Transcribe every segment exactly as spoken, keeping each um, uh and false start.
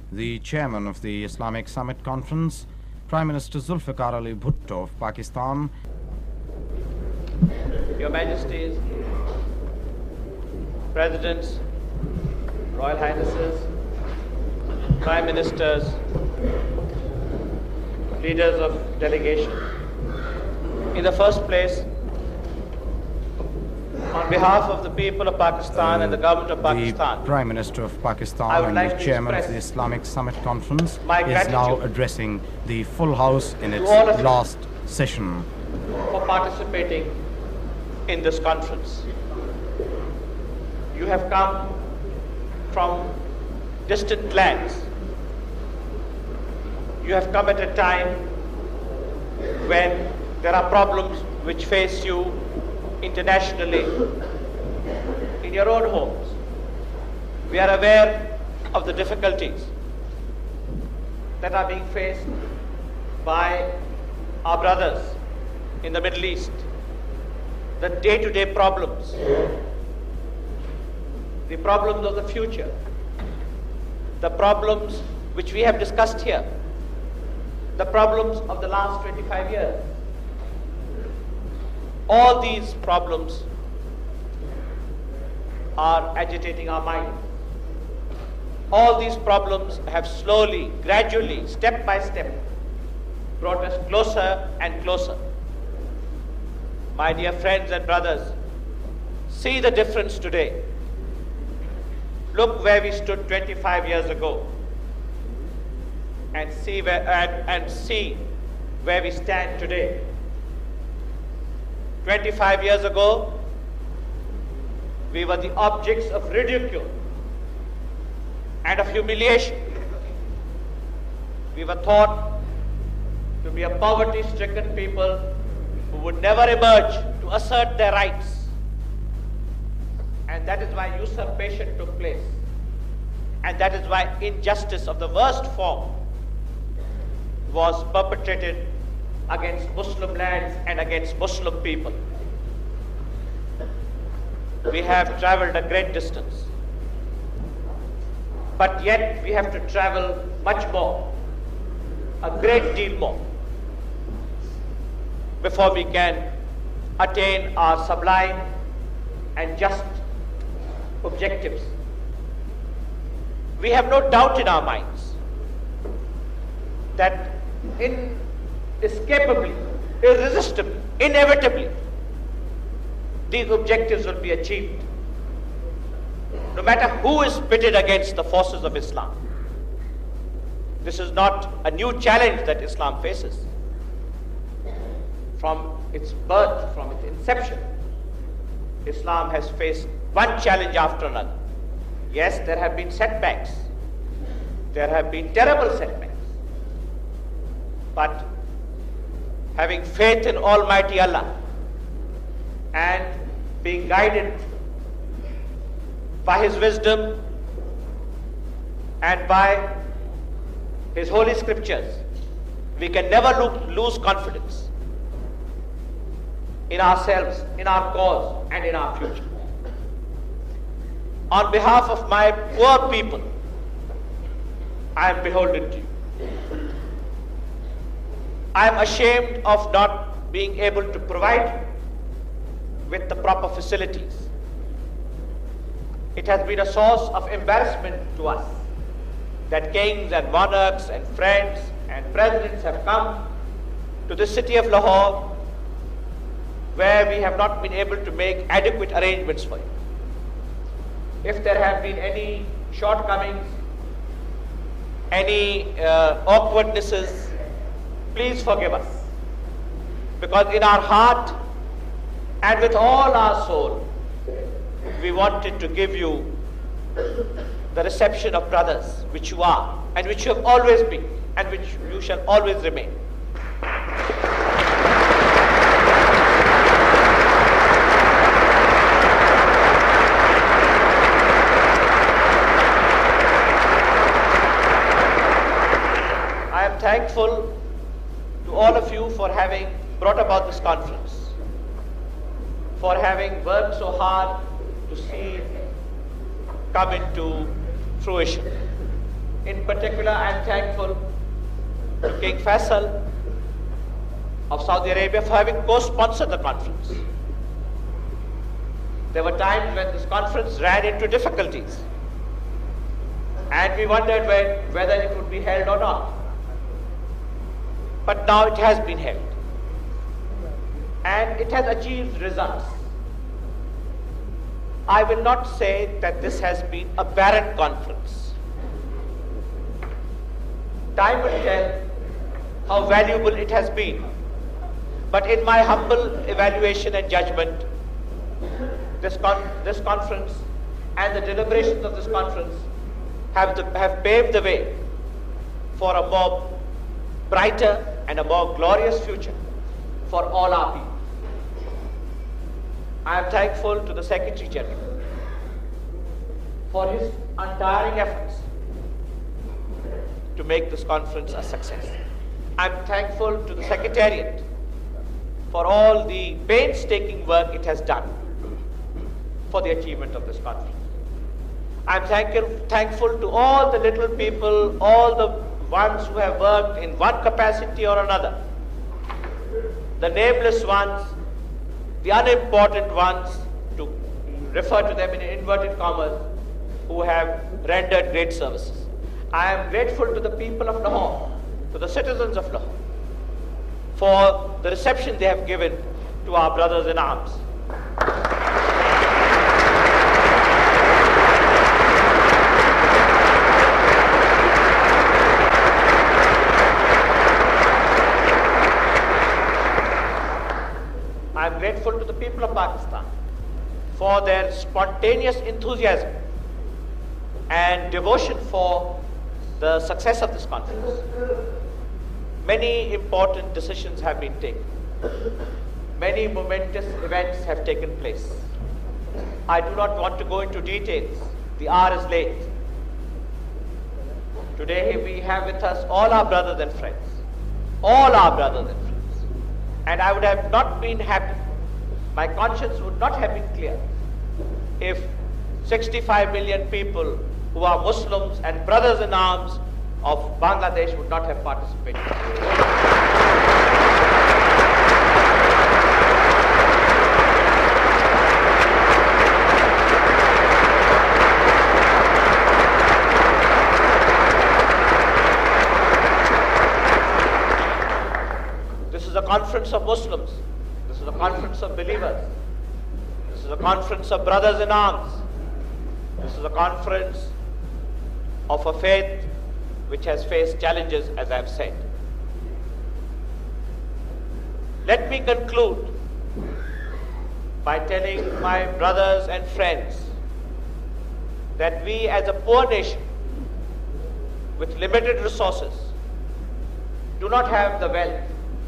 the chairman of the Islamic Summit Conference, Prime Minister Zulfikar Ali Bhutto of Pakistan. Your Majesties, Presidents, Royal Highnesses, Prime Ministers, leaders of delegation. In the first place, on behalf of the people of Pakistan and the government of Pakistan, the Prime Minister of Pakistan I would and like the to chairman of the express Islamic Summit Conference my is gratitude now addressing the full House in its all of you last session. for participating in this conference. You have come from distant lands. You have come at a time when there are problems which face you internationally in your own homes. We are aware of the difficulties that are being faced by our brothers in the Middle East, the day-to-day problems, the problems of the future, the problems which we have discussed here, the problems of the last twenty-five years. All these problems are agitating our mind. All these problems have slowly, gradually, step by step, brought us closer and closer. My dear friends and brothers, see the difference today. Look where we stood twenty-five years ago and see where, and, and see where we stand today. twenty-five years ago, we were the objects of ridicule and of humiliation. We were thought to be a poverty-stricken people who would never emerge to assert their rights. And that is why usurpation took place. And that is why injustice of the worst form was perpetrated against Muslim lands and against Muslim people. We have traveled a great distance, but yet we have to travel much more, a great deal more, before we can attain our sublime and just objectives. We have no doubt in our minds that inescapably, irresistibly, inevitably, these objectives will be achieved, no matter who is pitted against the forces of Islam. This is not a new challenge that Islam faces. From its birth, from its inception, Islam has faced one challenge after another. Yes, there have been setbacks. There have been terrible setbacks. But having faith in Almighty Allah and being guided by His wisdom and by His holy scriptures, we can never lo- lose confidence in ourselves, in our cause, and in our future. On behalf of my poor people, I am beholden to you. I am ashamed of not being able to provide with the proper facilities. It has been a source of embarrassment to us that kings and monarchs and friends and presidents have come to the city of Lahore, where we have not been able to make adequate arrangements for you. If there have been any shortcomings, any uh, awkwardnesses, please forgive us. Because in our heart and with all our soul, we wanted to give you the reception of brothers, which you are, and which you have always been, and which you shall always remain. I am thankful to all of you for having brought about this conference, for having worked so hard to see it come into fruition. In particular, I am thankful to King Faisal of Saudi Arabia for having co-sponsored the conference. There were times when this conference ran into difficulties, and we wondered when, whether it would be held or not. But now it has been held, and it has achieved results. I will not say that this has been a barren conference. Time will tell how valuable it has been. But in my humble evaluation and judgment, this, con this conference and the deliberations of this conference have, the, have paved the way for a more brighter and a more glorious future for all our people. I am thankful to the Secretary General for his untiring efforts to make this conference a success. I am thankful to the Secretariat for all the painstaking work it has done for the achievement of this conference. I am thankful, thankful to all the little people, all the ones who have worked in one capacity or another, the nameless ones, the unimportant ones, to refer to them in inverted commas, who have rendered great services. I am grateful to the people of Lahore, to the citizens of Lahore, for the reception they have given to our brothers in arms. I am grateful to the people of Pakistan for their spontaneous enthusiasm and devotion for the success of this conference. Many important decisions have been taken. Many momentous events have taken place. I do not want to go into details. The hour is late. Today we have with us all our brothers and friends. All our brothers and friends. And I would have not been happy, my conscience would not have been clear, if sixty-five million people who are Muslims and brothers in arms of Bangladesh would not have participated. This is a conference of Muslims. This is a conference of believers. This is a conference of brothers in arms. This is a conference of a faith which has faced challenges, as I have said. Let me conclude by telling my brothers and friends that we as a poor nation with limited resources do not have the wealth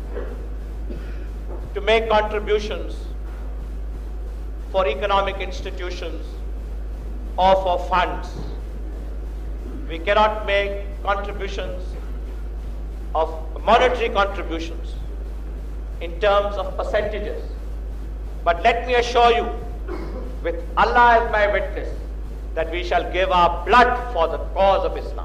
to make contributions for economic institutions or for funds. We cannot make contributions of monetary contributions in terms of percentages. But let me assure you, with Allah as my witness, that we shall give our blood for the cause of Islam.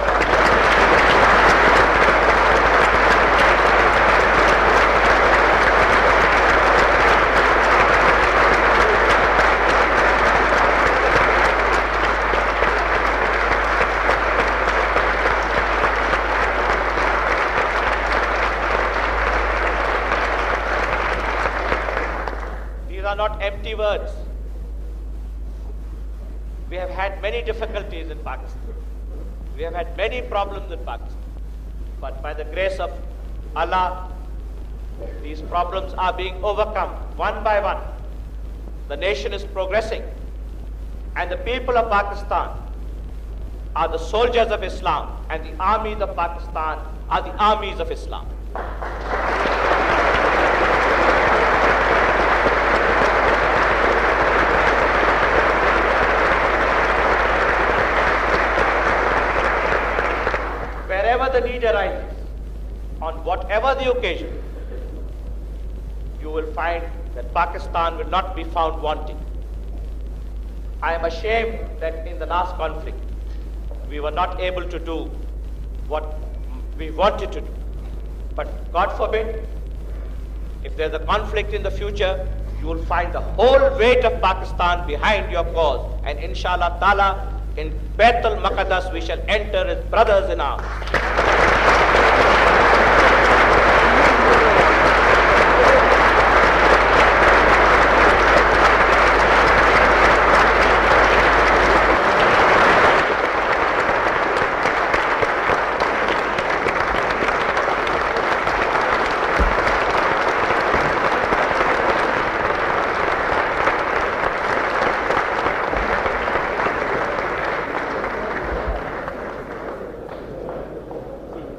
Not empty words. We have had many difficulties in Pakistan. We have had many problems in Pakistan. But by the grace of Allah, these problems are being overcome one by one. The nation is progressing. And the people of Pakistan are the soldiers of Islam, and the armies of Pakistan are the armies of Islam. Wherever the need arises, on whatever the occasion, you will find that Pakistan will not be found wanting. I am ashamed that in the last conflict, we were not able to do what we wanted to do. But God forbid, if there's a conflict in the future, you will find the whole weight of Pakistan behind your cause. And inshallah ta'ala, in Baitul Maqdis we shall enter as brothers in arms.